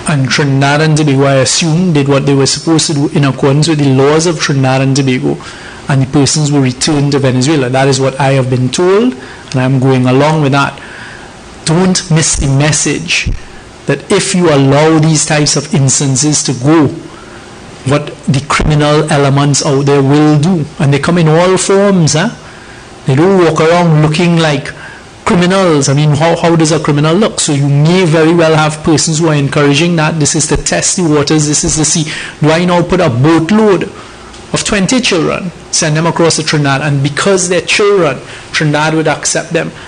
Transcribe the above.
And Trinidad and Tobago, I assume, did what they were supposed to do in accordance with the laws of Trinidad and Tobago, and the persons were returned to Venezuela. That is what I have been told, and I'm going along with that. Don't miss the message that if you allow these types of instances to go, what the criminal elements out there will do. And they come in all forms. They don't walk around looking like criminals. I mean, how does a criminal look? So you may very well have persons who are encouraging that. This is to test the waters. This is to see, do I now put a boatload of 20 children, send them across to Trinidad, and because they're children, Trinidad would accept them.